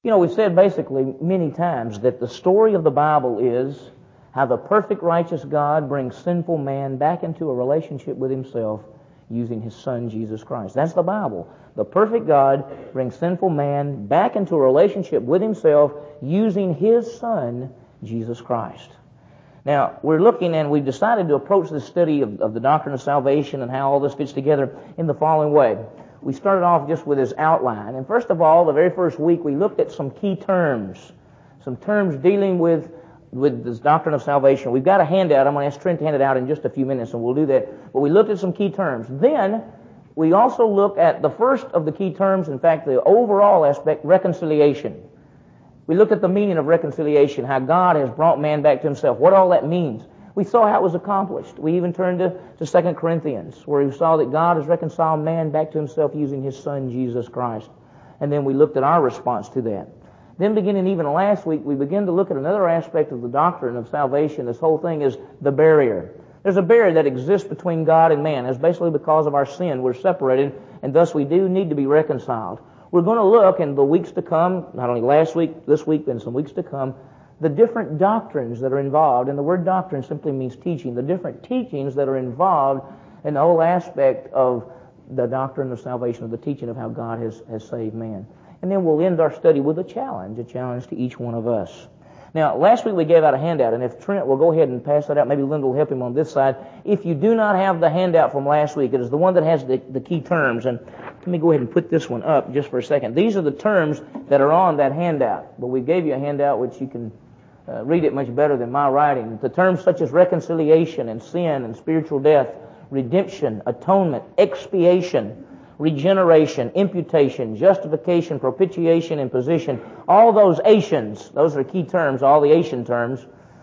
You know, we've said basically many times that the story of the Bible is how the perfect righteous God brings sinful man back into a relationship with himself using his Son, Jesus Christ. That's the Bible. The perfect God brings sinful man back into a relationship with himself using his Son, Jesus Christ. Now, we're looking and we've decided to approach the study of the doctrine of salvation and how all this fits together in the following way. We started off just with this outline. And first of all, the very first week, we looked at some key terms, some terms dealing with this doctrine of salvation. We've got a handout. I'm going to ask Trent to hand it out in just a few minutes, and we'll do that. But we looked at some key terms. Then, we also looked at the first of the key terms, in fact, the overall aspect, reconciliation. We looked at the meaning of reconciliation, how God has brought man back to himself, what all that means. We saw how it was accomplished. We even turned to 2 Corinthians, where we saw that God has reconciled man back to himself using his Son, Jesus Christ. And then we looked at our response to that. Then beginning even last week, we began to look at another aspect of the doctrine of salvation. This whole thing is the barrier. There's a barrier that exists between God and man. It's basically because of our sin. We're separated, and thus we do need to be reconciled. We're going to look in the weeks to come, not only last week, this week, and some weeks to come, the different doctrines that are involved. And the word doctrine simply means teaching. The different teachings that are involved in the whole aspect of the doctrine of salvation, of the teaching of how God has saved man. And then we'll end our study with a challenge to each one of us. Now, last week we gave out a handout, and if Trent will go ahead and pass that out, maybe Linda will help him on this side. If you do not have the handout from last week, it is the one that has the key terms. And let me go ahead and put this one up just for a second. These are the terms that are on that handout. But we gave you a handout which you can read it much better than my writing. The terms such as reconciliation and sin and spiritual death, redemption, atonement, expiation, regeneration, imputation, justification, propitiation, and position. All those Asians, those are key terms, all the Asian terms.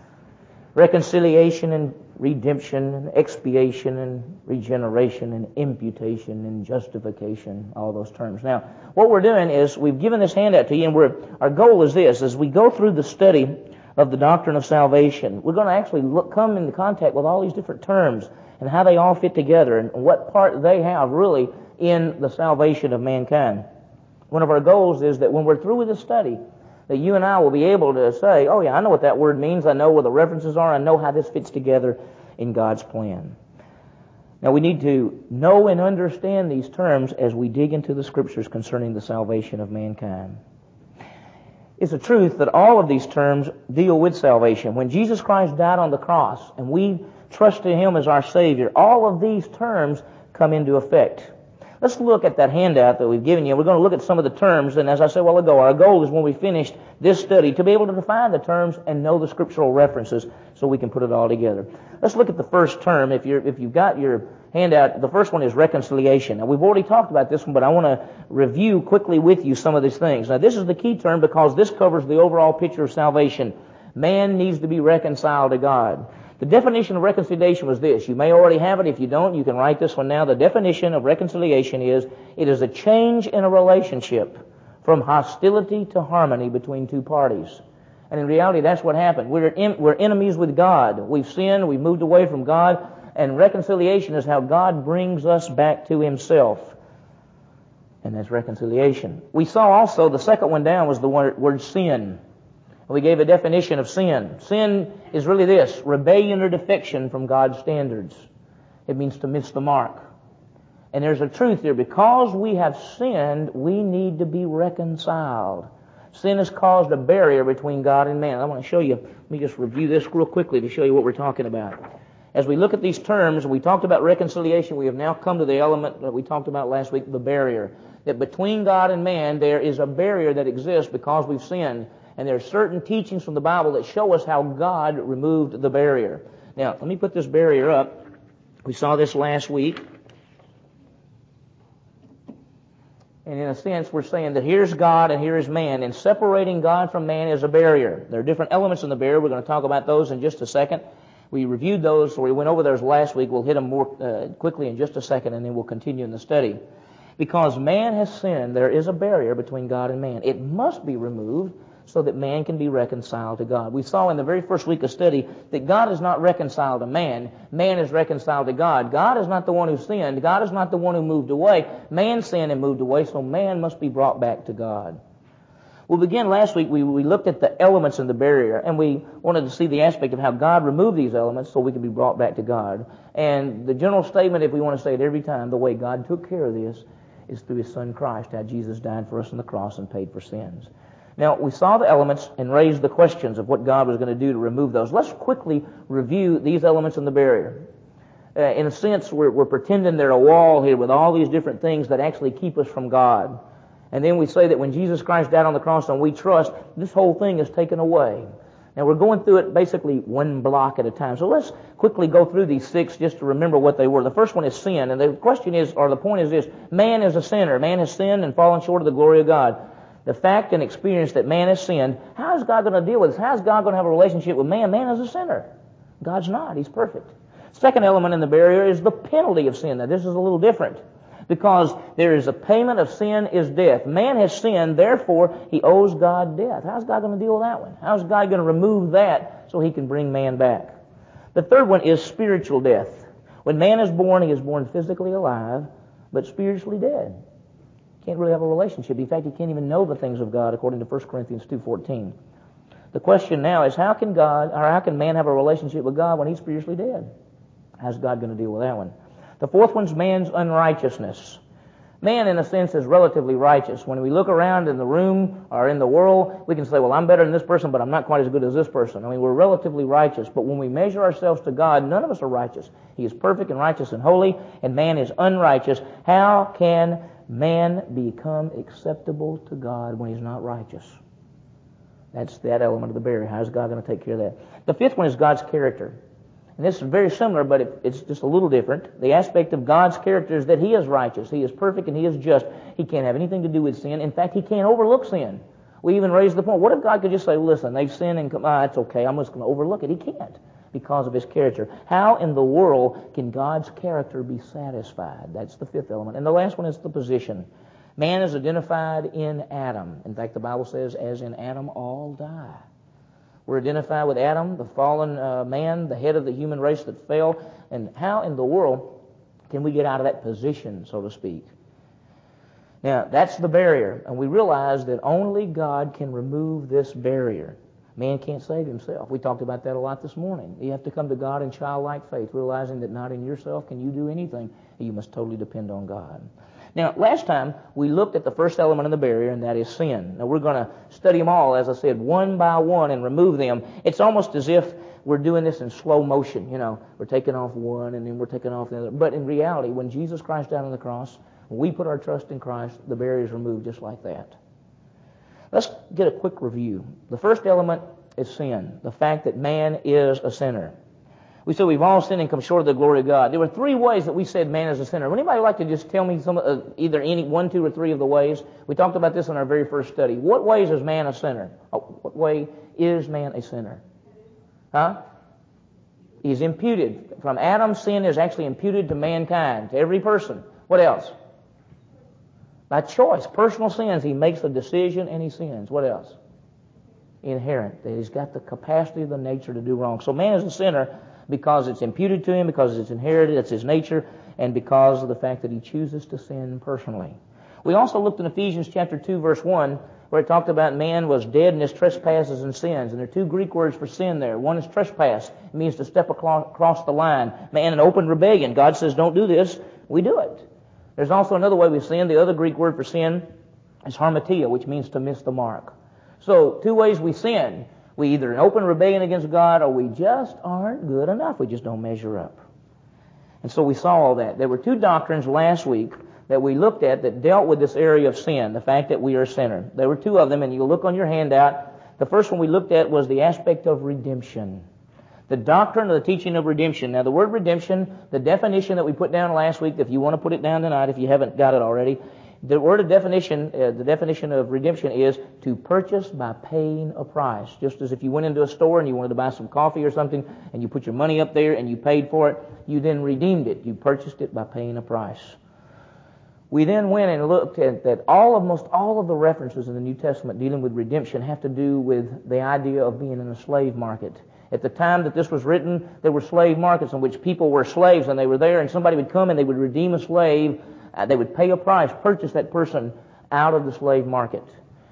Reconciliation and redemption and expiation and regeneration and imputation and justification, all those terms. Now, what we're doing is we've given this handout to you, and our goal is this: as we go through the study of the doctrine of salvation, we're going to actually come into contact with all these different terms and how they all fit together and what part they have really in the salvation of mankind. One of our goals is that when we're through with this study, that you and I will be able to say, oh yeah, I know what that word means, I know where the references are, I know how this fits together in God's plan. Now we need to know and understand these terms as we dig into the Scriptures concerning the salvation of mankind. It's a truth that all of these terms deal with salvation. When Jesus Christ died on the cross and we trusted Him as our Savior, all of these terms come into effect. Let's look at that handout that we've given you. We're going to look at some of the terms, and as I said a while ago, our goal is when we finish this study to be able to define the terms and know the scriptural references so we can put it all together. Let's look at the first term. If you've got your handout, the first one is reconciliation. Now, we've already talked about this one, but I want to review quickly with you some of these things. Now, this is the key term because this covers the overall picture of salvation. Man needs to be reconciled to God. The definition of reconciliation was this. You may already have it. If you don't, you can write this one now. The definition of reconciliation is, it is a change in a relationship from hostility to harmony between two parties. And in reality, that's what happened. We're enemies with God. We've sinned. We've moved away from God. And reconciliation is how God brings us back to Himself. And that's reconciliation. We saw also, the second one down was the word sin. We gave a definition of sin. Sin is really this: rebellion or defection from God's standards. It means to miss the mark. And there's a truth here. Because we have sinned, we need to be reconciled. Sin has caused a barrier between God and man. I want to show you, let me just review this real quickly to show you what we're talking about. As we look at these terms, we talked about reconciliation. We have now come to the element that we talked about last week, the barrier. That between God and man, there is a barrier that exists because we've sinned. And there are certain teachings from the Bible that show us how God removed the barrier. Now, let me put this barrier up. We saw this last week. And in a sense, we're saying that here's God and here is man. And separating God from man is a barrier. There are different elements in the barrier. We're going to talk about those in just a second. We reviewed those, so we went over those last week. We'll hit them more quickly in just a second, and then we'll continue in the study. Because man has sinned, there is a barrier between God and man. It must be removed so that man can be reconciled to God. We saw in the very first week of study that God is not reconciled to man. Man is reconciled to God. God is not the one who sinned. God is not the one who moved away. Man sinned and moved away, so man must be brought back to God. We'll begin last week, we looked at the elements in the barrier, and we wanted to see the aspect of how God removed these elements so we could be brought back to God. And the general statement, if we want to say it every time, the way God took care of this is through His Son Christ, how Jesus died for us on the cross and paid for sins. Now, we saw the elements and raised the questions of what God was going to do to remove those. Let's quickly review these elements in the barrier. In a sense, we're pretending they're a wall here with all these different things that actually keep us from God. And then we say that when Jesus Christ died on the cross and we trust, this whole thing is taken away. Now, we're going through it basically one block at a time. So let's quickly go through these 6 just to remember what they were. The first one is sin. And the question is, or the point is this, man is a sinner. Man has sinned and fallen short of the glory of God. The fact and experience that man has sinned, how is God going to deal with this? How is God going to have a relationship with man? Man is a sinner. God's not. He's perfect. Second element in the barrier is the penalty of sin. Now, this is a little different because there is a payment of sin is death. Man has sinned, therefore he owes God death. How's God going to deal with that one? How's God going to remove that so He can bring man back? The third one is spiritual death. When man is born, he is born physically alive, but spiritually dead. Can't really have a relationship. In fact, he can't even know the things of God, according to 1 Corinthians 2:14. The question now is, how can man have a relationship with God when he's spiritually dead? How's God going to deal with that one? The fourth one's man's unrighteousness. Man, in a sense, is relatively righteous. When we look around in the room or in the world, we can say, well, I'm better than this person, but I'm not quite as good as this person. I mean, we're relatively righteous. But when we measure ourselves to God, none of us are righteous. He is perfect and righteous and holy, and man is unrighteous. How can man become acceptable to God when he's not righteous? That's that element of the barrier. How is God going to take care of that? The fifth one is God's character. And this is very similar, but it's just a little different. The aspect of God's character is that He is righteous, He is perfect, and He is just. He can't have anything to do with sin. In fact, He can't overlook sin. We even raised the point, what if God could just say, listen, they've sinned and it's okay, I'm just going to overlook it. He can't because of His character. How in the world can God's character be satisfied? That's the fifth element. And the last one is the position. Man is identified in Adam. In fact, the Bible says, as in Adam all die. We're identified with Adam, the fallen man, the head of the human race that fell. And how in the world can we get out of that position, so to speak? Now, that's the barrier. And we realize that only God can remove this barrier. Man can't save himself. We talked about that a lot this morning. You have to come to God in childlike faith, realizing that not in yourself can you do anything. You must totally depend on God. Now, last time we looked at the first element in the barrier, and that is sin. Now, we're going to study them all, as I said, one by one and remove them. It's almost as if we're doing this in slow motion. You know, we're taking off one and then we're taking off the other. But in reality, when Jesus Christ died on the cross, when we put our trust in Christ, the barrier is removed just like that. Let's get a quick review. The first element is sin, the fact that man is a sinner. We said we've all sinned and come short of the glory of God. There were 3 ways that we said man is a sinner. Would anybody like to just tell me some, either any 1, 2, or 3 of the ways? We talked about this in our very first study. What ways is man a sinner? What way is man a sinner? Huh? He's imputed. From Adam, sin is actually imputed to mankind, to every person. What else? By choice, personal sins. He makes a decision and he sins. What else? Inherent. That he's got the capacity of the nature to do wrong. So man is a sinner because it's imputed to him, because it's inherited, it's his nature, and because of the fact that he chooses to sin personally. We also looked in Ephesians chapter 2, verse 1, where it talked about man was dead in his trespasses and sins. And there are 2 Greek words for sin there. One is trespass. It means to step across the line. Man in open rebellion. God says, don't do this. We do it. There's also another way we sin. The other Greek word for sin is harmatia, which means to miss the mark. So 2 ways we sin. We either in open rebellion against God, or we just aren't good enough. We just don't measure up. And so we saw all that. There were 2 doctrines last week that we looked at that dealt with this area of sin, the fact that we are a sinner. There were 2 of them, and you look on your handout. The first one we looked at was the aspect of redemption. The doctrine of the teaching of redemption. Now, the word redemption, the definition that we put down last week, if you want to put it down tonight, if you haven't got it already, the definition of redemption is to purchase by paying a price. Just as if you went into a store and you wanted to buy some coffee or something, and you put your money up there and you paid for it, you then redeemed it. You purchased it by paying a price. We then went and looked at that almost all of the references in the New Testament dealing with redemption have to do with the idea of being in a slave market. At the time that this was written, there were slave markets in which people were slaves, and they were there, and somebody would come and they would redeem a slave. They would pay a price, purchase that person out of the slave market.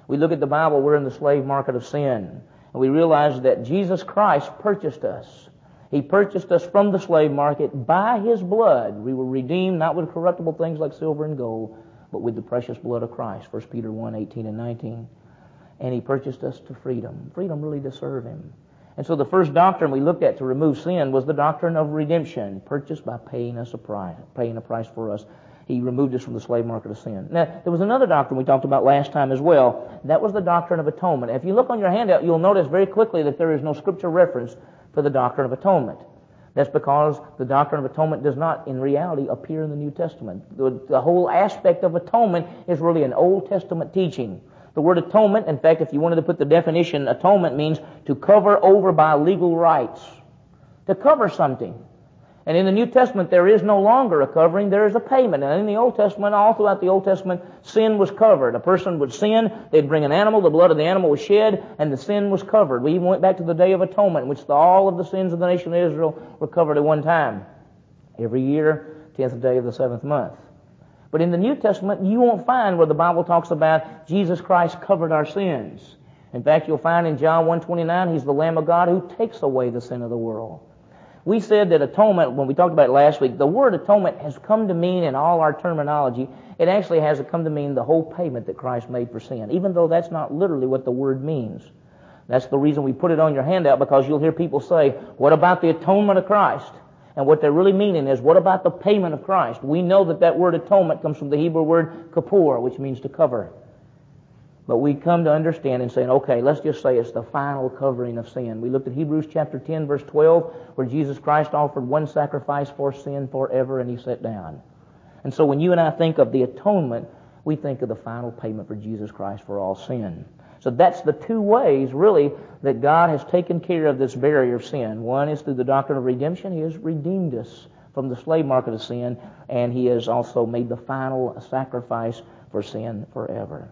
We look at the Bible, we're in the slave market of sin. And we realize that Jesus Christ purchased us. He purchased us from the slave market by His blood. We were redeemed not with corruptible things like silver and gold, but with the precious blood of Christ. 1 Peter 1:18 and 19. And He purchased us to freedom. Freedom really to serve Him. And so the first doctrine we looked at to remove sin was the doctrine of redemption, purchased by paying a price for us. He removed us from the slave market of sin. Now, there was another doctrine we talked about last time as well. That was the doctrine of atonement. If you look on your handout, you'll notice very quickly that there is no scripture reference for the doctrine of atonement. That's because the doctrine of atonement does not, in reality, appear in the New Testament. The whole aspect of atonement is really an Old Testament teaching. The word atonement, in fact, if you wanted to put the definition, atonement means to cover over by legal rights. To cover something. And in the New Testament, there is no longer a covering, there is a payment. And in the Old Testament, all throughout the Old Testament, sin was covered. A person would sin, they'd bring an animal, the blood of the animal was shed, and the sin was covered. We even went back to the Day of Atonement, in which all of the sins of the nation of Israel were covered at one time. Every year, 10th day of the 7th month. But in the New Testament, you won't find where the Bible talks about Jesus Christ covered our sins. In fact, you'll find in John 1:29, He's the Lamb of God who takes away the sin of the world. We said that atonement, when we talked about it last week, the word atonement has come to mean in all our terminology, it actually has come to mean the whole payment that Christ made for sin, even though that's not literally what the word means. That's the reason we put it on your handout, because you'll hear people say, what about the atonement of Christ? And what they're really meaning is, what about the payment of Christ? We know that that word atonement comes from the Hebrew word kapor, which means to cover. But we come to understand and saying, okay, let's just say it's the final covering of sin. We looked at Hebrews chapter 10, verse 12, where Jesus Christ offered one sacrifice for sin forever, and He sat down. And so when you and I think of the atonement, we think of the final payment for Jesus Christ for all sin. So that's the two ways, really, that God has taken care of this barrier of sin. One is through the doctrine of redemption. He has redeemed us from the slave market of sin, and He has also made the final sacrifice for sin forever.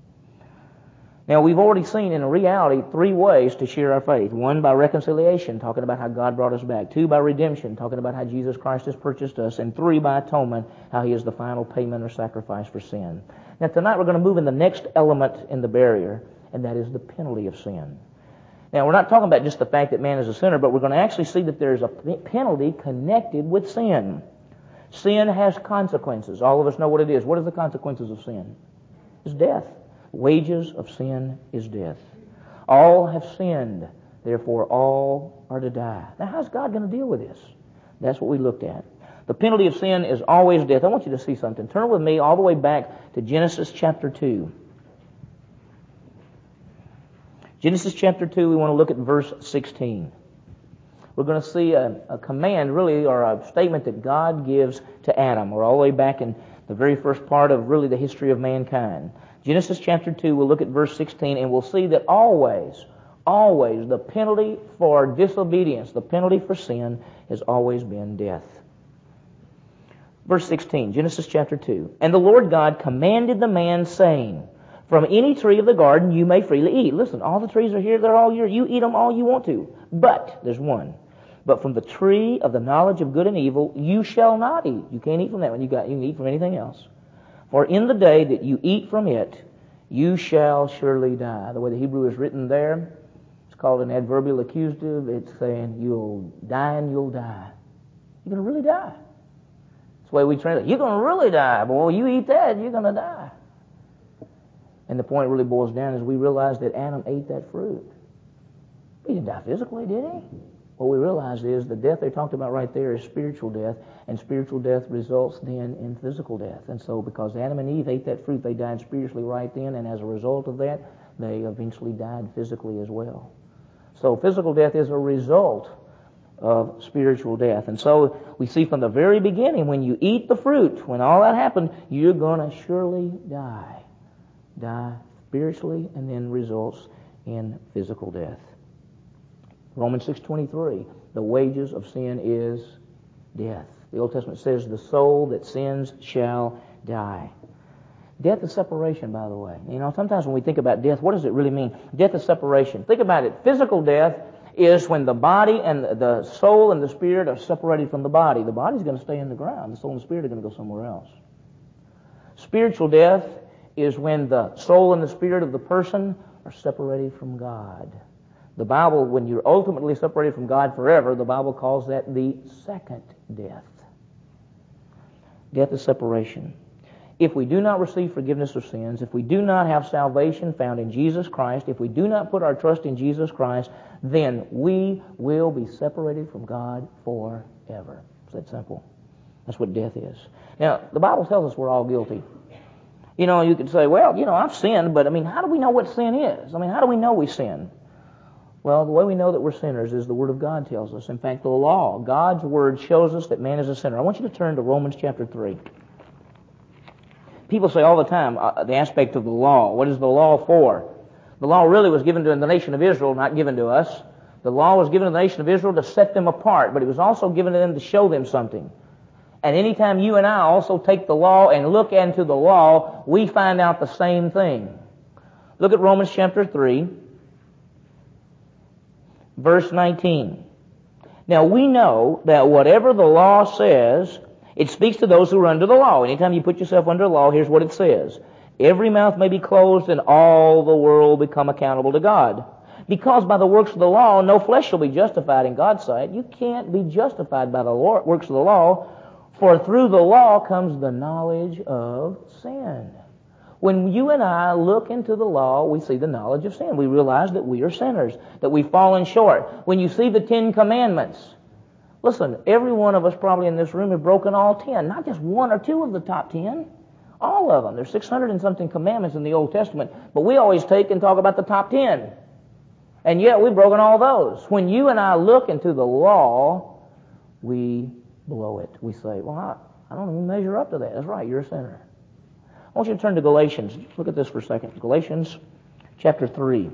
Now, we've already seen in reality three ways to share our faith. One, by reconciliation, talking about how God brought us back. Two, by redemption, talking about how Jesus Christ has purchased us. And three, by atonement, how He is the final payment or sacrifice for sin. Now, tonight we're going to move in the next element in the barrier, and that is the penalty of sin. Now, we're not talking about just the fact that man is a sinner, but we're going to actually see that there's a penalty connected with sin. Sin has consequences. All of us know what it is. What are the consequences of sin? It's death. Wages of sin is death. All have sinned, therefore all are to die. Now, how's God going to deal with this? That's what we looked at. The penalty of sin is always death. I want you to see something. Turn with me all the way back to Genesis chapter 2. Genesis chapter 2, we want to look at verse 16. We're going to see a command, really, or a statement that God gives to Adam. We're all the way back in the very first part of, really, the history of mankind. Genesis chapter 2, we'll look at verse 16, and we'll see that always, the penalty for disobedience, the penalty for sin, has always been death. Verse 16, Genesis chapter 2. And the Lord God commanded the man, saying, from any tree of the garden you may freely eat. Listen, all the trees are here, they're all yours. You eat them all you want to. But, there's one. But from the tree of the knowledge of good and evil you shall not eat. You can't eat from that one. You can eat from anything else. For in the day that you eat from it, you shall surely die. The way the Hebrew is written there, it's called an adverbial accusative. It's saying you'll die and you'll die. You're going to really die. That's the way we translate it. You're going to really die. Boy, you eat that, you're going to die. And the point really boils down is we realize that Adam ate that fruit. He didn't die physically, did he? What we realize is the death they talked about right there is spiritual death, and spiritual death results then in physical death. And so because Adam and Eve ate that fruit, they died spiritually right then, and as a result of that, they eventually died physically as well. So physical death is a result of spiritual death. And so we see from the very beginning, when you eat the fruit, when all that happened, you're going to surely die. Die spiritually, and then results in physical death. Romans 6:23, the wages of sin is death. The Old Testament says, the soul that sins shall die. Death is separation, by the way. You know, sometimes when we think about death, what does it really mean? Death is separation. Think about it. Physical death is when the body and the soul and the spirit are separated from the body. The body's going to stay in the ground. The soul and the spirit are going to go somewhere else. Spiritual death is when the soul and the spirit of the person are separated from God. The Bible, when you're ultimately separated from God forever, the Bible calls that the second death. Death is separation. If we do not receive forgiveness of sins, if we do not have salvation found in Jesus Christ, if we do not put our trust in Jesus Christ, then we will be separated from God forever. It's that simple. That's what death is. Now, the Bible tells us we're all guilty. You know, you could say, well, you know, I've sinned, but I mean, how do we know what sin is? I mean, how do we know we sin? Well, the way we know that we're sinners is the Word of God tells us. In fact, the law, God's Word shows us that man is a sinner. I want you to turn to Romans chapter 3. People say all the time, the aspect of the law. What is the law for? The law really was given to the nation of Israel, not given to us. The law was given to the nation of Israel to set them apart, but it was also given to them to show them something. And anytime you and I also take the law and look into the law, we find out the same thing. Look at Romans chapter 3, verse 19. Now we know that whatever the law says, it speaks to those who are under the law. Anytime you put yourself under law, here's what it says. Every mouth may be closed and all the world become accountable to God. Because by the works of the law, no flesh shall be justified in God's sight. You can't be justified by the works of the law, for through the law comes the knowledge of sin. When you and I look into the law, we see the knowledge of sin. We realize that we are sinners, that we've fallen short. When you see the 10 Commandments, listen, every one of us probably in this room have broken all 10, not just 1 or 2 of the top 10. All of them. There's 600 and something commandments in the Old Testament, but we always take and talk about the top 10. And yet we've broken all those. When you and I look into the law, we blow it. We say, well, I don't even measure up to that. That's right, you're a sinner. I want you to turn to Galatians. Look at this for a second. Galatians chapter 3.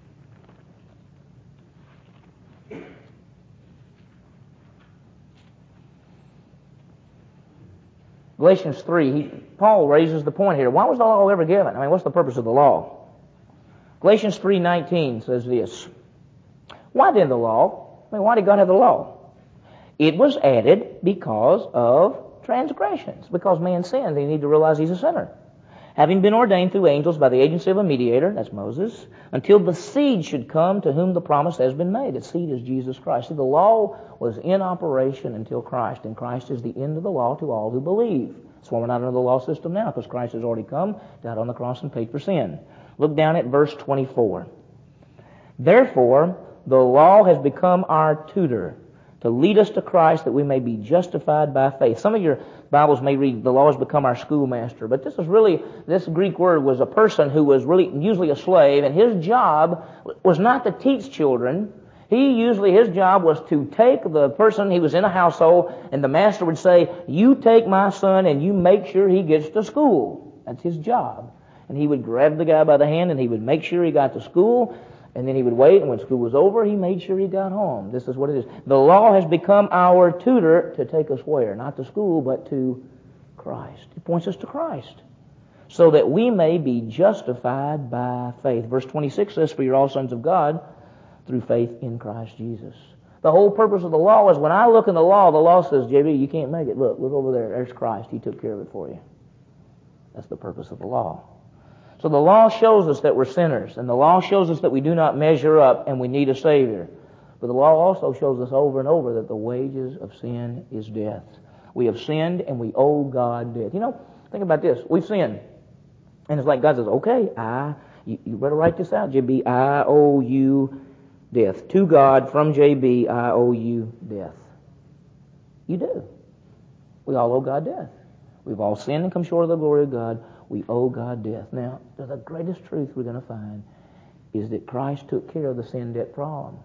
Galatians 3, Paul raises the point here. Why was the law ever given? I mean, what's the purpose of the law? Galatians 3:19 says this. Why then the law? I mean, why did God have the law? It was added because of transgressions. Because man sinned, they need to realize he's a sinner. Having been ordained through angels by the agency of a mediator, that's Moses, until the seed should come to whom the promise has been made. The seed is Jesus Christ. See, the law was in operation until Christ, and Christ is the end of the law to all who believe. That's why we're not under the law system now, because Christ has already come, died on the cross, and paid for sin. Look down at verse 24. Therefore, the law has become our tutor to lead us to Christ that we may be justified by faith. Some of your Bibles may read, the law has become our schoolmaster, but this Greek word was a person who was really usually a slave, and his job was not to teach children. His job was to take the person, he was in a household, and the master would say, you take my son and you make sure he gets to school. That's his job. And he would grab the guy by the hand and he would make sure he got to school, and then he would wait, and when school was over, he made sure he got home. This is what it is. The law has become our tutor to take us where? Not to school, but to Christ. It points us to Christ, so that we may be justified by faith. Verse 26 says, for you're all sons of God through faith in Christ Jesus. The whole purpose of the law is when I look in the law says, JB, you can't make it. Look over there. There's Christ. He took care of it for you. That's the purpose of the law. So the law shows us that we're sinners, and the law shows us that we do not measure up and we need a Savior. But the law also shows us over and over that the wages of sin is death. We have sinned and we owe God death. You know, think about this. We've sinned. And it's like God says, okay, you better write this out, JB. I owe you death. To God, from JB, I owe you death. You do. We all owe God death. We've all sinned and come short of the glory of God. We owe God death. Now, the greatest truth we're going to find is that Christ took care of the sin debt problem.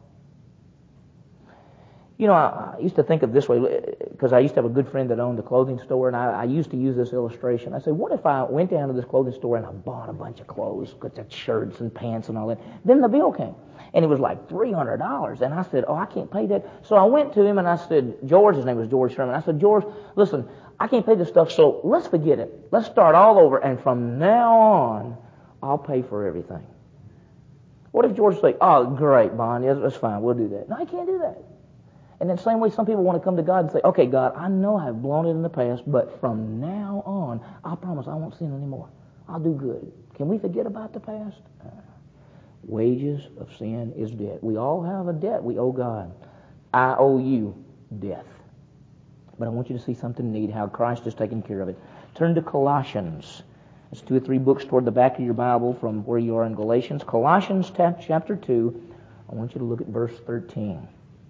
You know, I used to think of this way, because I used to have a good friend that owned a clothing store, and I used to use this illustration. I said, what if I went down to this clothing store and I bought a bunch of clothes, shirts and pants and all that. Then the bill came, and it was like $300. And I said, I can't pay that. So I went to him and I said, George, his name was George Sherman. I said, George, listen, I can't pay this stuff, so let's forget it. Let's start all over, and from now on, I'll pay for everything. What if George said, oh, great, Bon, yeah, that's fine, we'll do that. No, I can't do that. And in the same way, some people want to come to God and say, okay, God, I know I've blown it in the past, but from now on, I promise I won't sin anymore. I'll do good. Can we forget about the past? Wages of sin is death. We all have a debt we owe God. I owe you death. But I want you to see something neat, how Christ has taken care of it. Turn to Colossians. It's 2 or 3 books toward the back of your Bible from where you are in Galatians. Colossians chapter 2. I want you to look at verse 13.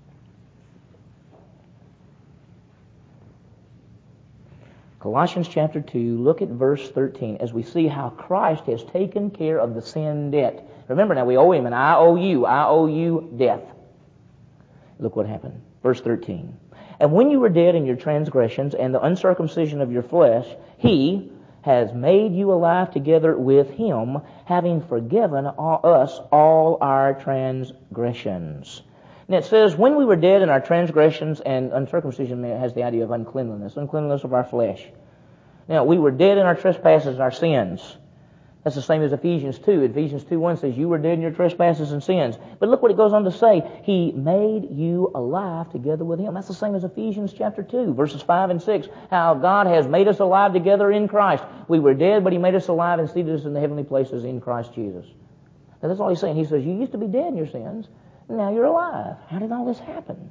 Colossians chapter 2, look at verse 13 as we see how Christ has taken care of the sin debt. Remember now, we owe Him, and I owe you death. Look what happened. Verse 13. And when you were dead in your transgressions and the uncircumcision of your flesh, He has made you alive together with Him, having forgiven us all our transgressions. And it says, when we were dead in our transgressions, and uncircumcision has the idea of uncleanliness of our flesh. Now, we were dead in our trespasses and our sins. That's the same as Ephesians 2. Ephesians 2:1 says, you were dead in your trespasses and sins. But look what it goes on to say. He made you alive together with Him. That's the same as Ephesians chapter 2, verses 5 and 6. How God has made us alive together in Christ. We were dead, but He made us alive and seated us in the heavenly places in Christ Jesus. Now, that's all He's saying. He says, you used to be dead in your sins. Now you're alive. How did all this happen?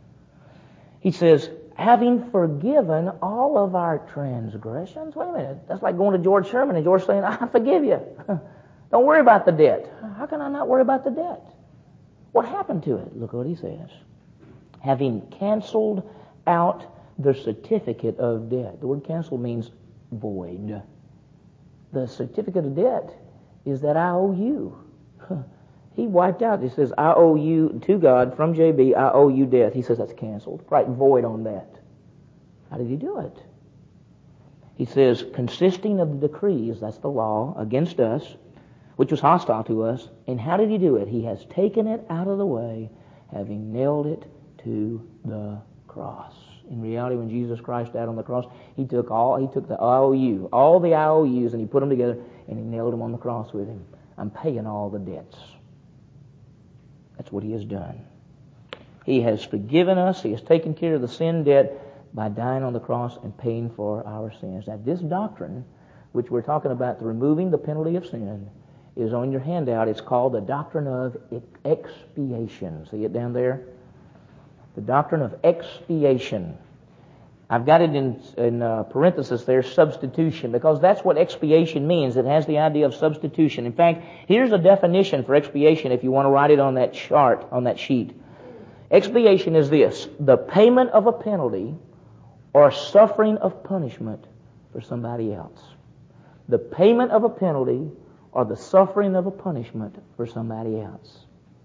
He says, having forgiven all of our transgressions. Wait a minute. That's like going to George Sherman and George saying, I forgive you. Don't worry about the debt. How can I not worry about the debt? What happened to it? Look what he says. Having canceled out the certificate of debt. The word cancel means void. The certificate of debt is that I owe you. He wiped out. He says, I owe you to God from JB, I owe you death. He says that's canceled. Right, void on that. How did He do it? He says, consisting of the decrees, that's the law, against us, which was hostile to us. And how did He do it? He has taken it out of the way, having nailed it to the cross. In reality, when Jesus Christ died on the cross, He took the IOU, all the IOUs, and He put them together, and He nailed them on the cross with Him. I'm paying all the debts. That's what He has done. He has forgiven us. He has taken care of the sin debt by dying on the cross and paying for our sins. Now, this doctrine, which we're talking about, the removing the penalty of sin, is on your handout. It's called the doctrine of expiation. See it down there? The doctrine of expiation. I've got it in parenthesis there, substitution, because that's what expiation means. It has the idea of substitution. In fact, here's a definition for expiation if you want to write it on that chart, on that sheet. Expiation is this: the payment of a penalty or suffering of punishment for somebody else. The payment of a penalty or the suffering of a punishment for somebody else.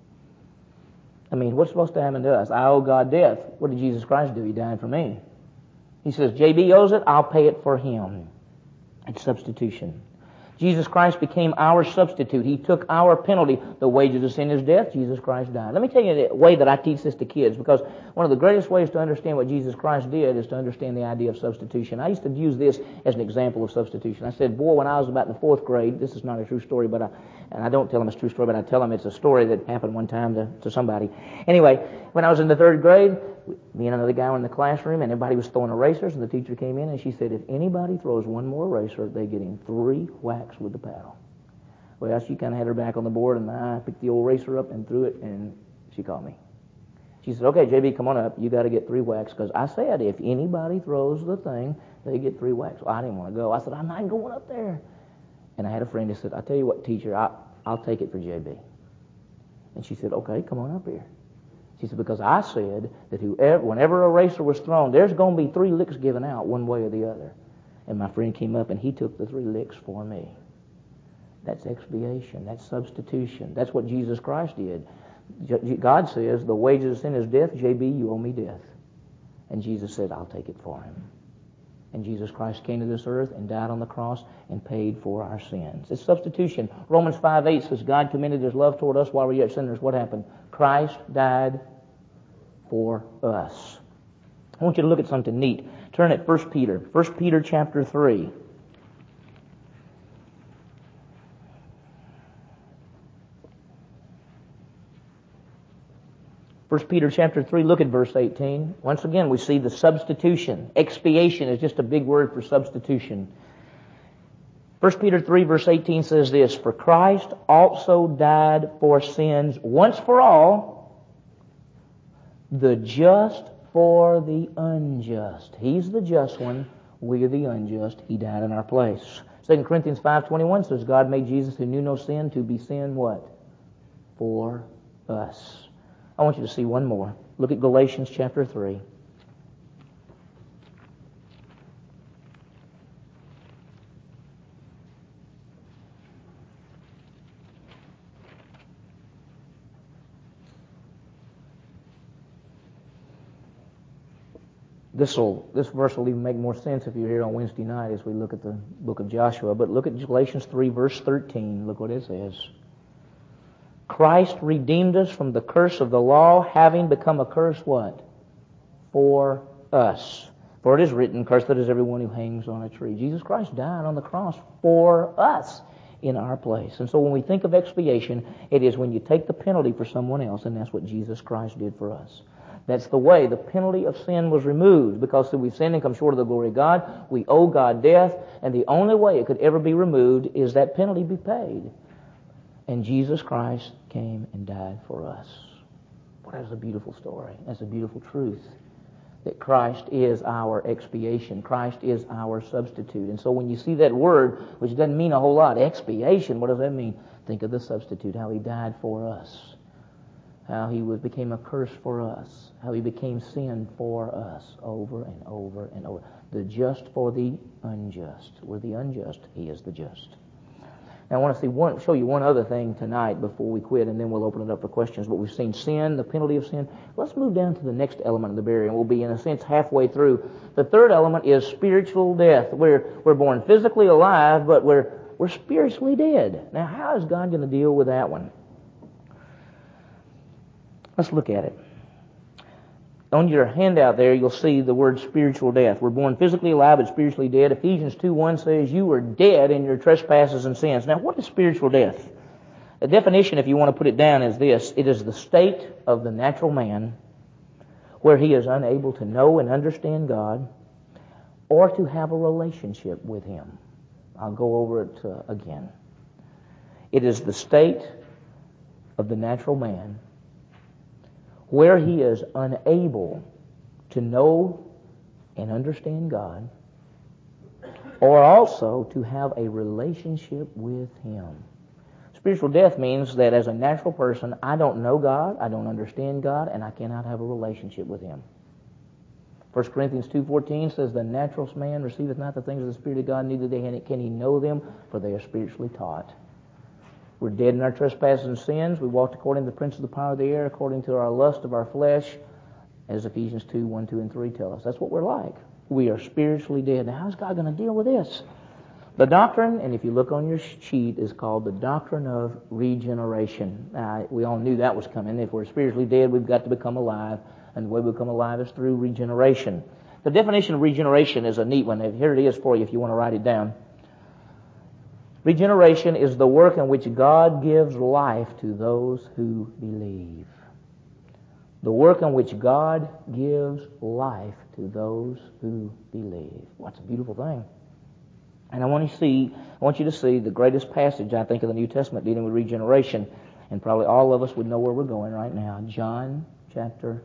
I mean, what's supposed to happen to us? I owe God death. What did Jesus Christ do? He died for me. He says, JB owes it, I'll pay it for him. It's substitution. Jesus Christ became our substitute. He took our penalty. The wages of sin is death. Jesus Christ died. Let me tell you the way that I teach this to kids, because one of the greatest ways to understand what Jesus Christ did is to understand the idea of substitution. I used to use this as an example of substitution. I said, boy, when I was about in the 4th grade, this is not a true story, and I don't tell them it's a true story, but I tell them it's a story that happened one time to somebody. Anyway, when I was in the 3rd grade, me and another guy were in the classroom, and everybody was throwing erasers, and the teacher came in, and she said, if anybody throws one more eraser, they get him 3 whacks with the paddle. Well, she kind of had her back on the board, and I picked the old eraser up and threw it, and she called me. She said, okay, JB, come on up. You got to get 3 whacks, because I said if anybody throws the thing, they get 3 whacks. Well, I didn't want to go. I said, I'm not going up there. And I had a friend who said, I tell you what, teacher, I'll take it for JB. And she said, okay, come on up here. She said, because I said that whenever a eraser was thrown, there's going to be 3 licks given out one way or the other. And my friend came up and he took the 3 licks for me. That's expiation. That's substitution. That's what Jesus Christ did. God says, the wages of sin is death. JB, you owe me death. And Jesus said, I'll take it for him. And Jesus Christ came to this earth and died on the cross and paid for our sins. It's substitution. Romans 5:8 says, God commended His love toward us while we were yet sinners. What happened? Christ died for us. I want you to look at something neat. Turn at 1 Peter. 1 Peter chapter 3. 1 Peter chapter 3, look at verse 18. Once again, we see the substitution. Expiation is just a big word for substitution. 1 Peter 3 verse 18 says this, "For Christ also died for sins once for all, the just for the unjust." He's the just one. We are the unjust. He died in our place. 2 Corinthians 5:21 says, "God made Jesus who knew no sin to be sin," what? For us. I want you to see one more. Look at Galatians chapter 3. This verse will even make more sense if you're here on Wednesday night as we look at the book of Joshua. But look at Galatians 3, verse 13. Look what it says. "Christ redeemed us from the curse of the law, having become a curse," what? "For us. For it is written, cursed is everyone who hangs on a tree." Jesus Christ died on the cross for us in our place. And so when we think of expiation, it is when you take the penalty for someone else, and that's what Jesus Christ did for us. That's the way the penalty of sin was removed, because we've sinned and come short of the glory of God. We owe God death, and the only way it could ever be removed is that penalty be paid. And Jesus Christ came and died for us. Boy, that's a beautiful story. That's a beautiful truth, that Christ is our expiation. Christ is our substitute. And so when you see that word, which doesn't mean a whole lot, expiation, what does that mean? Think of the substitute, how He died for us. How He became a curse for us. How He became sin for us over and over and over. The just for the unjust. We're the unjust. He is the just. Now I want to show you one other thing tonight before we quit, and then we'll open it up for questions. But we've seen sin, the penalty of sin. Let's move down to the next element of the barrier, and we'll be, in a sense, halfway through. The third element is spiritual death. We're born physically alive, but we're spiritually dead. Now, how is God going to deal with that one? Let's look at it. On your handout there, you'll see the word spiritual death. We're born physically alive but spiritually dead. Ephesians 2:1 says, "You were dead in your trespasses and sins." Now, what is spiritual death? The definition, if you want to put it down, is this. It is the state of the natural man where he is unable to know and understand God or to have a relationship with Him. I'll go over it again. It is the state of the natural man where he is unable to know and understand God, or also to have a relationship with Him. Spiritual death means that as a natural person, I don't know God, I don't understand God, and I cannot have a relationship with Him. 1 Corinthians 2:14 says, "The natural man receiveth not the things of the Spirit of God, neither can he know them, for they are spiritually taught." We're dead in our trespasses and sins. We walked according to the prince of the power of the air, according to our lust of our flesh, as Ephesians 2:1, 2, and 3 tell us. That's what we're like. We are spiritually dead. Now, how's God going to deal with this? The doctrine, and if you look on your sheet, is called the doctrine of regeneration. We all knew that was coming. If we're spiritually dead, we've got to become alive, and the way we become alive is through regeneration. The definition of regeneration is a neat one. Here it is for you if you want to write it down. Regeneration is the work in which God gives life to those who believe. The work in which God gives life to those who believe. What's a beautiful thing. And I want you to see the greatest passage, I think, of the New Testament dealing with regeneration. And probably all of us would know where we're going right now. John chapter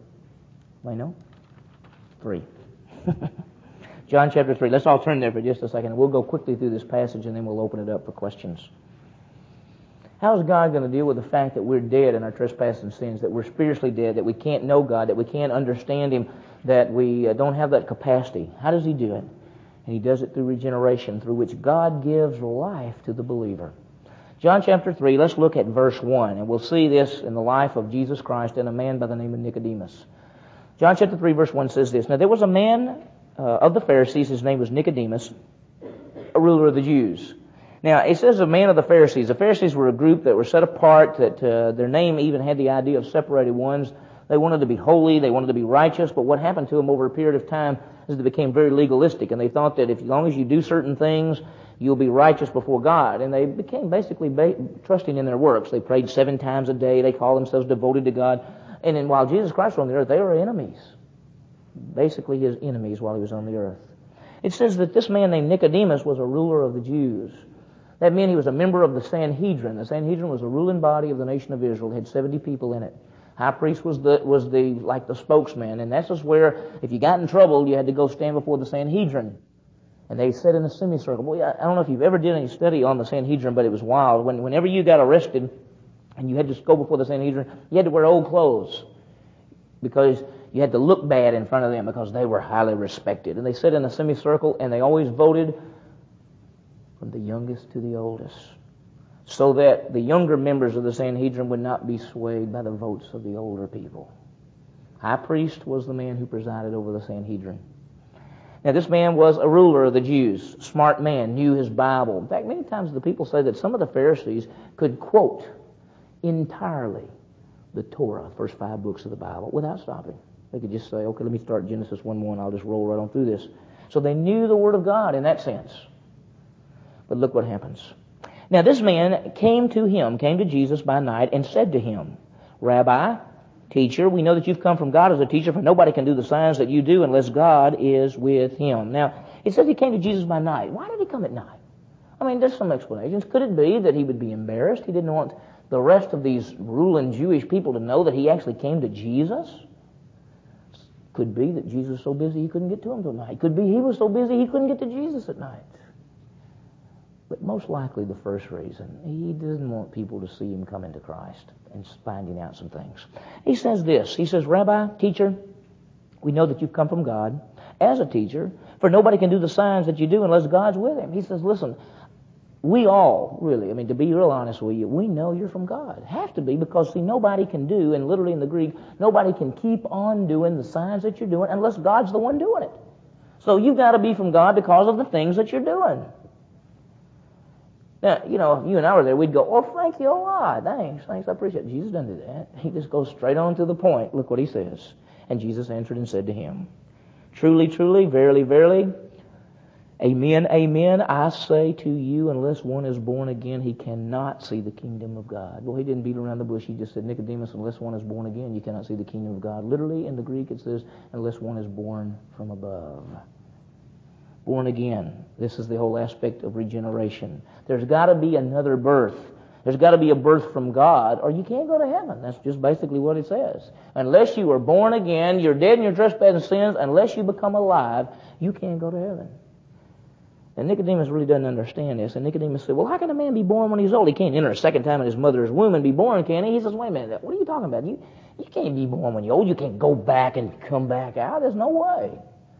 3. John chapter 3. Let's all turn there for just a second. We'll go quickly through this passage and then we'll open it up for questions. How is God going to deal with the fact that we're dead in our trespasses and sins, that we're spiritually dead, that we can't know God, that we can't understand Him, that we don't have that capacity? How does He do it? And He does it through regeneration, through which God gives life to the believer. John chapter 3, let's look at verse 1, and we'll see this in the life of Jesus Christ and a man by the name of Nicodemus. John chapter 3, verse 1 says this, "Now there was a man of the Pharisees, his name was Nicodemus, a ruler of the Jews." Now, it says a man of the Pharisees. The Pharisees were a group that were set apart, that their name even had the idea of separated ones. They wanted to be holy, they wanted to be righteous, but what happened to them over a period of time is they became very legalistic, and they thought that as long as you do certain things, you'll be righteous before God. And they became basically trusting in their works. They prayed 7 times a day, they called themselves devoted to God. And then while Jesus Christ was on the earth, they were enemies. Basically His enemies while He was on the earth. It says that this man named Nicodemus was a ruler of the Jews. That meant he was a member of the Sanhedrin. The Sanhedrin was the ruling body of the nation of Israel. It had 70 people in it. High priest was like the spokesman, and that's just where if you got in trouble, you had to go stand before the Sanhedrin. And they sat in a semicircle. Boy, I don't know if you've ever did any study on the Sanhedrin, but it was wild. Whenever you got arrested and you had to go before the Sanhedrin, you had to wear old clothes because you had to look bad in front of them because they were highly respected. And they sat in a semicircle, and they always voted from the youngest to the oldest, so that the younger members of the Sanhedrin would not be swayed by the votes of the older people. High priest was the man who presided over the Sanhedrin. Now, this man was a ruler of the Jews, smart man, knew his Bible. In fact, many times the people say that some of the Pharisees could quote entirely the Torah, first 5 books of the Bible, without stopping. They could just say, okay, let me start Genesis 1:1, I'll just roll right on through this. So they knew the Word of God in that sense. But look what happens. Now, this man came to Jesus by night and said to him, Rabbi, teacher, we know that you've come from God as a teacher, for nobody can do the signs that you do unless God is with him. Now, it says he came to Jesus by night. Why did he come at night? I mean, there's some explanations. Could it be that he would be embarrassed? He didn't want the rest of these ruling Jewish people to know that he actually came to Jesus? Could be that Jesus was so busy he couldn't get to him till night. Could be he was so busy he couldn't get to Jesus at night. But most likely the first reason, he didn't want people to see him coming to Christ and finding out some things. He says this, he says, Rabbi, teacher, we know that you've come from God as a teacher, for nobody can do the signs that you do unless God's with him. He says, listen, we all, really, I mean, to be real honest with you, we know you're from God. Have to be, because, see, nobody can do, and literally in the Greek, nobody can keep on doing the signs that you're doing unless God's the one doing it. So you've got to be from God because of the things that you're doing. Now, you know, if you and I were there, we'd go, oh, thank you a lot. Thanks, I appreciate it. Jesus doesn't do that. He just goes straight on to the point. Look what he says. And Jesus answered and said to him, Truly, truly, verily, verily, amen, amen, I say to you, unless one is born again, he cannot see the kingdom of God. Well, he didn't beat around the bush. He just said, Nicodemus, unless one is born again, you cannot see the kingdom of God. Literally, in the Greek, it says, unless one is born from above. Born again. This is the whole aspect of regeneration. There's got to be another birth. There's got to be a birth from God, or you can't go to heaven. That's just basically what it says. Unless you are born again, you're dead in your trespasses and sins, unless you become alive, you can't go to heaven. And Nicodemus really doesn't understand this. And Nicodemus said, well, how can a man be born when he's old? He can't enter a second time in his mother's womb and be born, can he? He says, wait a minute, what are you talking about? You can't be born when you're old. You can't go back and come back out. There's no way.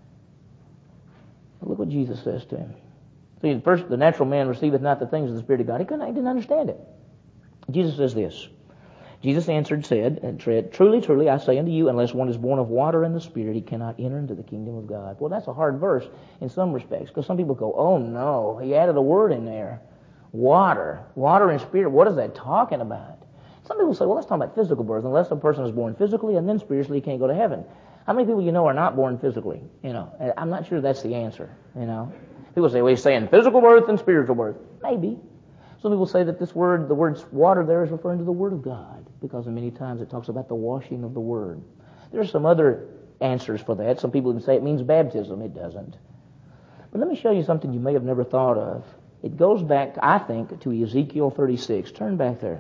Look what Jesus says to him. See, first, the natural man receiveth not the things of the Spirit of God. He didn't understand it. Jesus says this. Jesus answered, said, Truly, truly, I say unto you, unless one is born of water and the Spirit, he cannot enter into the kingdom of God. Well, that's a hard verse in some respects, because some people go, oh no, he added a word in there. Water and Spirit, what is that talking about? Some people say, well, let's talk about physical birth. Unless a person is born physically and then spiritually, he can't go to heaven. How many people you know are not born physically? You know, I'm not sure that's the answer. You know, people say, well, he's saying physical birth and spiritual birth. Maybe. Some people say that the word water there is referring to the Word of God, because many times it talks about the washing of the Word. There are some other answers for that. Some people even say it means baptism. It doesn't. But let me show you something you may have never thought of. It goes back, I think, to Ezekiel 36. Turn back there.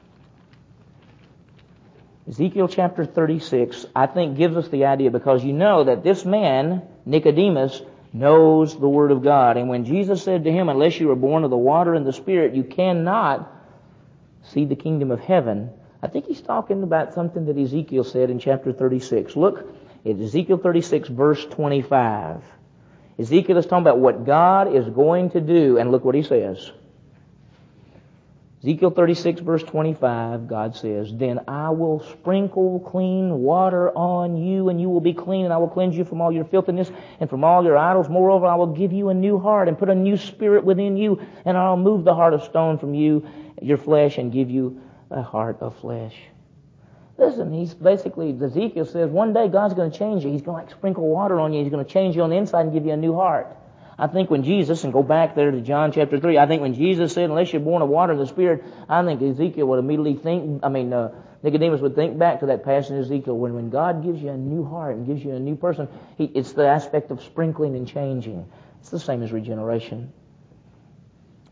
Ezekiel chapter 36, I think, gives us the idea, because you know that this man, Nicodemus, knows the Word of God. And when Jesus said to him, unless you are born of the water and the Spirit, you cannot see the kingdom of heaven, I think he's talking about something that Ezekiel said in chapter 36. Look at Ezekiel 36, verse 25. Ezekiel is talking about what God is going to do, and look what he says. Ezekiel 36, verse 25, God says, Then I will sprinkle clean water on you, and you will be clean, and I will cleanse you from all your filthiness and from all your idols. Moreover, I will give you a new heart and put a new spirit within you, and I'll move the heart of stone from you, your flesh, and give you a heart of flesh. Listen, he's basically, Ezekiel says, one day God's going to change you. He's going to sprinkle water on you. He's going to change you on the inside and give you a new heart. I think when Jesus, and go back there to John chapter 3, I think when Jesus said, unless you're born of water and the Spirit, I think Ezekiel would immediately think, Nicodemus would think back to that passage in Ezekiel, when God gives you a new heart and gives you a new person, it's the aspect of sprinkling and changing. It's the same as regeneration.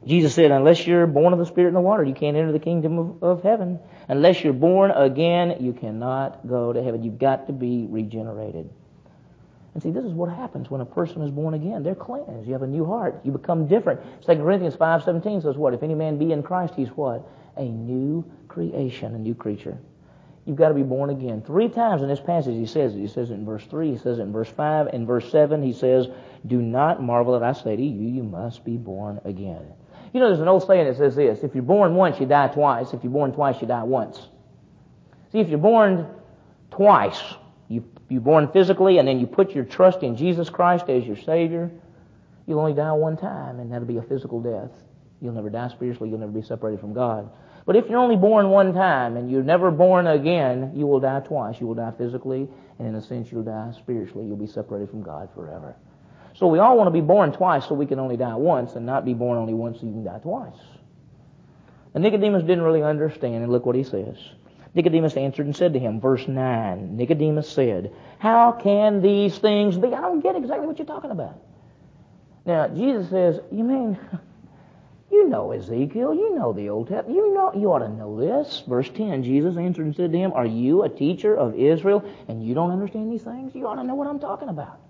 Jesus said, unless you're born of the Spirit and the water, you can't enter the kingdom of heaven. Unless you're born again, you cannot go to heaven. You've got to be regenerated. And see, this is what happens when a person is born again. They're cleansed. You have a new heart. You become different. 2 Corinthians 5:17 says what? If any man be in Christ, he's what? A new creation, a new creature. You've got to be born again. 3 times in this passage he says it. He says it in verse 3. He says it in verse 5. In verse 7 he says, do not marvel that I say to you, you must be born again. You know, there's an old saying that says this, if you're born once, you die twice. If you're born twice, you die once. See, if you're born twice, you're born physically and then you put your trust in Jesus Christ as your Savior, you'll only die one time, and that'll be a physical death. You'll never die spiritually. You'll never be separated from God. But if you're only born one time and you're never born again, you will die twice. You will die physically, and in a sense, you'll die spiritually. You'll be separated from God forever. So we all want to be born twice so we can only die once, and not be born only once so you can die twice. And Nicodemus didn't really understand, and look what he says. Nicodemus answered and said to him, verse 9, Nicodemus said, how can these things be? I don't get exactly what you're talking about. Now, Jesus says, you mean, you know Ezekiel, you know the Old Testament, you ought to know this. Verse 10, Jesus answered and said to him, are you a teacher of Israel and you don't understand these things? You ought to know what I'm talking about.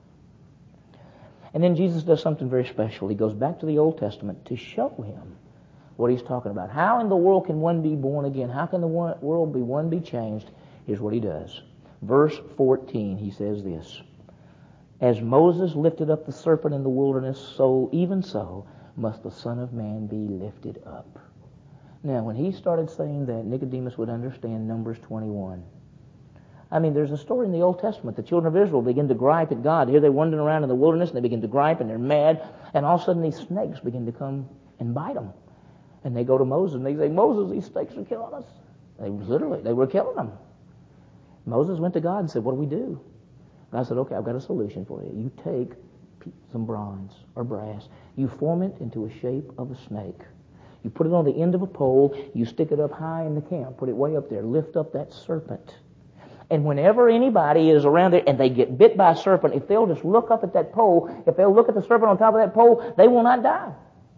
And then Jesus does something very special. He goes back to the Old Testament to show him what he's talking about. How in the world can one be born again? How can the world be changed? Here's what he does. Verse 14, he says this. As Moses lifted up the serpent in the wilderness, so even so must the Son of Man be lifted up. Now, when he started saying that, Nicodemus would understand Numbers 21. I mean, there's a story in the Old Testament. The children of Israel begin to gripe at God. Here they're wandering around in the wilderness, and they begin to gripe, and they're mad, and all of a sudden these snakes begin to come and bite them. And they go to Moses, and they say, Moses, these snakes are killing us. They were killing them. Moses went to God and said, what do we do? God said, okay, I've got a solution for you. You take some bronze or brass. You form it into a shape of a snake. You put it on the end of a pole. You stick it up high in the camp. Put it way up there. Lift up that serpent. And whenever anybody is around there and they get bit by a serpent, if they'll just look up at that pole, if they'll look at the serpent on top of that pole, they will not die.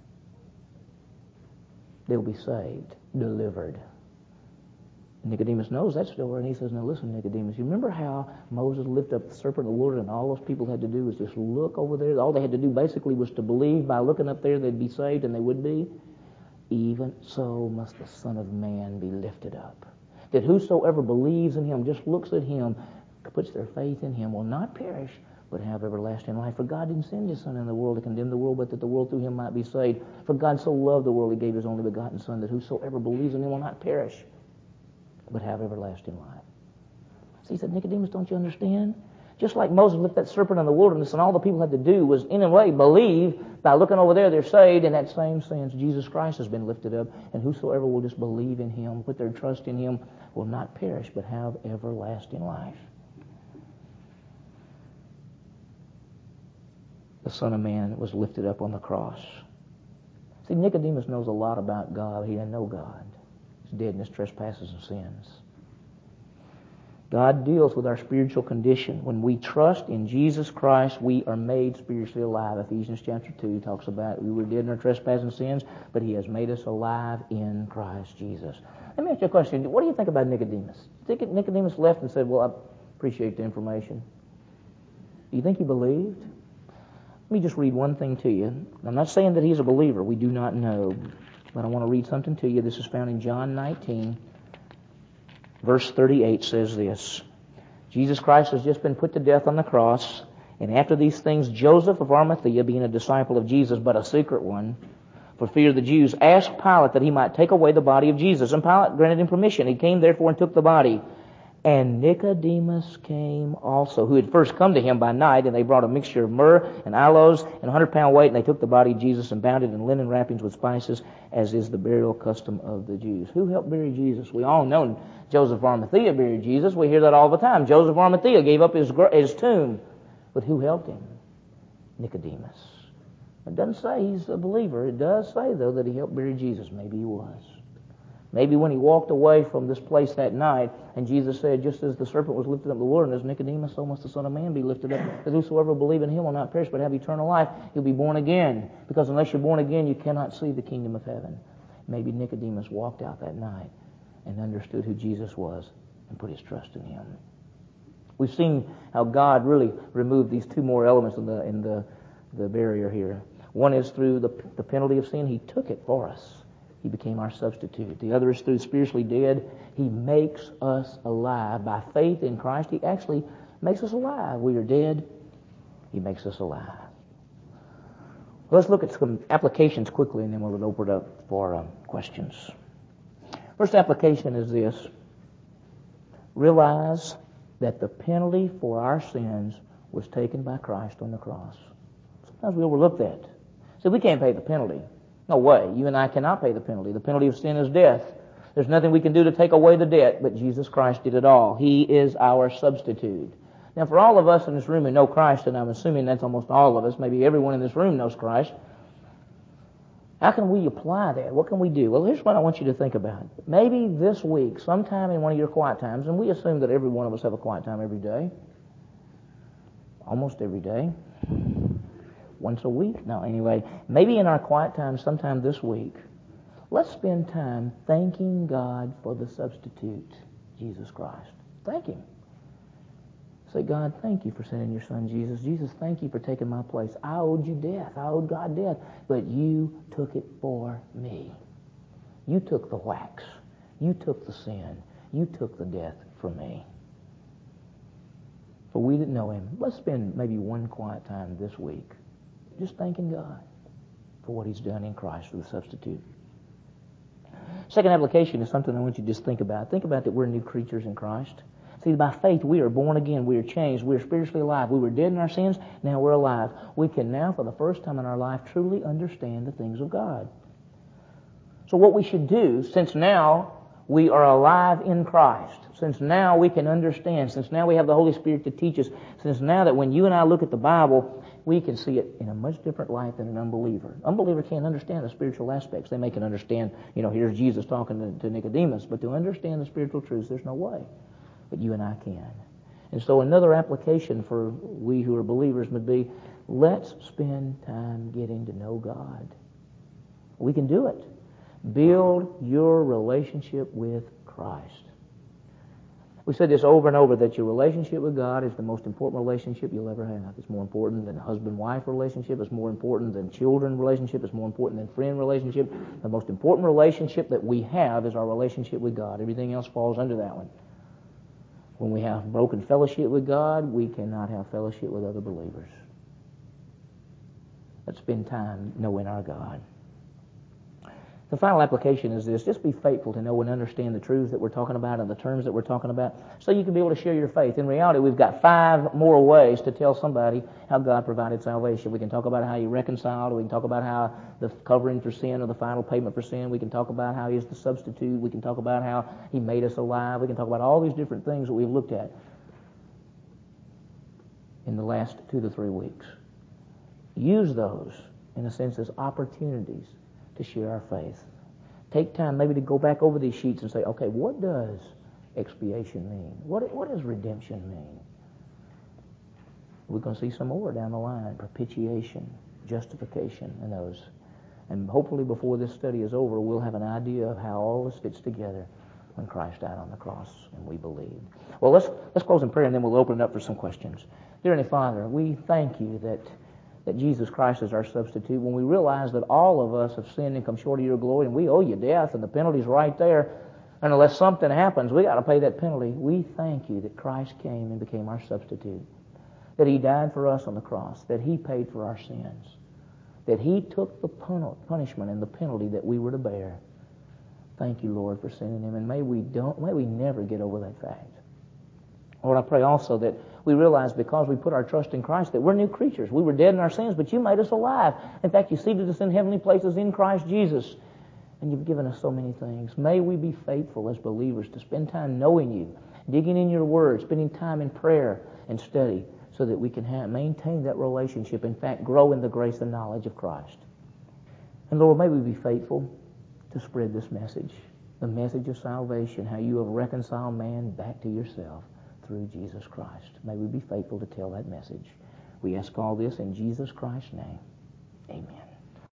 They'll be saved, delivered. Nicodemus knows that story, and he says, now listen, Nicodemus, you remember how Moses lifted up the serpent in the wilderness, and all those people had to do was just look over there? All they had to do basically was to believe. By looking up there, they'd be saved, and they would be. Even so must the Son of Man be lifted up, that whosoever believes in him, just looks at him, puts their faith in him, will not perish, but have everlasting life. For God didn't send his Son in the world to condemn the world, but that the world through him might be saved. For God so loved the world, he gave his only begotten Son, that whosoever believes in him will not perish, but have everlasting life. So he said, Nicodemus, don't you understand? Just like Moses lifted that serpent in the wilderness, and all the people had to do was, in a way, believe. By looking over there, they're saved. In that same sense, Jesus Christ has been lifted up, and whosoever will just believe in him, put their trust in him, will not perish, but have everlasting life. The Son of Man was lifted up on the cross. See, Nicodemus knows a lot about God. He didn't know God. He's dead in his trespasses and sins. God deals with our spiritual condition. When we trust in Jesus Christ, we are made spiritually alive. Ephesians chapter 2 talks about we were dead in our trespasses and sins, but he has made us alive in Christ Jesus. Let me ask you a question. What do you think about Nicodemus? Do you think Nicodemus left and said, well, I appreciate the information? Do you think he believed? Let me just read one thing to you. I'm not saying that he's a believer. We do not know. But I want to read something to you. This is found in John 19. Verse 38 says this. Jesus Christ has just been put to death on the cross. And after these things, Joseph of Arimathea, being a disciple of Jesus, but a secret one, for fear of the Jews, asked Pilate that he might take away the body of Jesus. And Pilate granted him permission. He came therefore and took the body. And Nicodemus came also, who had first come to him by night, and they brought a mixture of myrrh and aloes and 100-pound weight, and they took the body of Jesus and bound it in linen wrappings with spices, as is the burial custom of the Jews. Who helped bury Jesus? We all know Joseph of Arimathea buried Jesus. We hear that all the time. Joseph of Arimathea gave up his tomb. But who helped him? Nicodemus. It doesn't say he's a believer. It does say, though, that he helped bury Jesus. Maybe he was. Maybe when he walked away from this place that night, and Jesus said, just as the serpent was lifted up in the wilderness, Nicodemus, so must the Son of Man be lifted up, that whosoever will believe in him will not perish but have eternal life. He'll be born again, because unless you're born again, you cannot see the kingdom of heaven. Maybe Nicodemus walked out that night and understood who Jesus was and put his trust in him. We've seen how God really removed these two more elements in the barrier here. One is through the penalty of sin. He took it for us. He became our substitute. The other is through spiritually dead. He makes us alive. By faith in Christ, He actually makes us alive. We are dead. He makes us alive. Let's look at some applications quickly, and then we'll open it up for questions. First application is this. Realize that the penalty for our sins was taken by Christ on the cross. Sometimes we overlook that. So we can't pay the penalty. No way. You and I cannot pay the penalty. The penalty of sin is death. There's nothing we can do to take away the debt, but Jesus Christ did it all. He is our substitute. Now, for all of us in this room who know Christ, and I'm assuming that's almost all of us, maybe everyone in this room knows Christ, how can we apply that? What can we do? Well, here's what I want you to think about. Maybe this week, sometime in one of your quiet times, and we assume that every one of us have a quiet time every day, almost every day, once a week. No, anyway, maybe in our quiet time sometime this week, let's spend time thanking God for the substitute, Jesus Christ. Thank Him. Say, God, thank you for sending your Son, Jesus. Jesus, thank you for taking my place. I owed you death. I owed God death. But you took it for me. You took the whacks. You took the sin. You took the death for me. For we that know Him, let's spend maybe one quiet time this week just thanking God for what He's done in Christ for the substitute. Second application is something I want you to just think about. Think about that we're new creatures in Christ. See, by faith we are born again. We are changed. We are spiritually alive. We were dead in our sins. Now we're alive. We can now, for the first time in our life, truly understand the things of God. So what we should do, since now we are alive in Christ, since now we can understand, since now we have the Holy Spirit to teach us, since now that when you and I look at the Bible, we can see it in a much different light than an unbeliever. Unbeliever can't understand the spiritual aspects. They may can understand, here's Jesus talking to Nicodemus, but to understand the spiritual truths, there's no way. But you and I can. And so another application for we who are believers would be, let's spend time getting to know God. We can do it. Build your relationship with Christ. We said this over and over, that your relationship with God is the most important relationship you'll ever have. It's more important than husband-wife relationship. It's more important than children relationship. It's more important than friend relationship. The most important relationship that we have is our relationship with God. Everything else falls under that one. When we have broken fellowship with God, we cannot have fellowship with other believers. Let's spend time knowing our God. The final application is this. Just be faithful to know and understand the truths that we're talking about and the terms that we're talking about so you can be able to share your faith. In reality, we've got 5 more ways to tell somebody how God provided salvation. We can talk about how He reconciled. We can talk about how the covering for sin or the final payment for sin. We can talk about how He is the substitute. We can talk about how He made us alive. We can talk about all these different things that we've looked at in the last 2 to 3 weeks. Use those, in a sense, as opportunities to share our faith. Take time maybe to go back over these sheets and say, okay, what does expiation mean? What does redemption mean? We're going to see some more down the line. Propitiation, justification, and those. And hopefully before this study is over, we'll have an idea of how all this fits together when Christ died on the cross and we believe. Well, let's close in prayer, and then we'll open it up for some questions. Dear Heavenly Father, we thank you that Jesus Christ is our substitute. When we realize that all of us have sinned and come short of your glory, and we owe you death, and the penalty's right there, and unless something happens, we got to pay that penalty. We thank you that Christ came and became our substitute, that He died for us on the cross, that He paid for our sins, that He took the punishment and the penalty that we were to bear. Thank you, Lord, for sending Him, and may we never get over that fact. Lord, I pray also that we realize because we put our trust in Christ that we're new creatures. We were dead in our sins, but you made us alive. In fact, you seated us in heavenly places in Christ Jesus, and you've given us so many things. May we be faithful as believers to spend time knowing you, digging in your word, spending time in prayer and study so that we can maintain that relationship, in fact, grow in the grace and knowledge of Christ. And Lord, may we be faithful to spread this message. the message of salvation, how you have reconciled man back to yourself through Jesus Christ. May we be faithful to tell that message. We ask all this in Jesus Christ's name. Amen.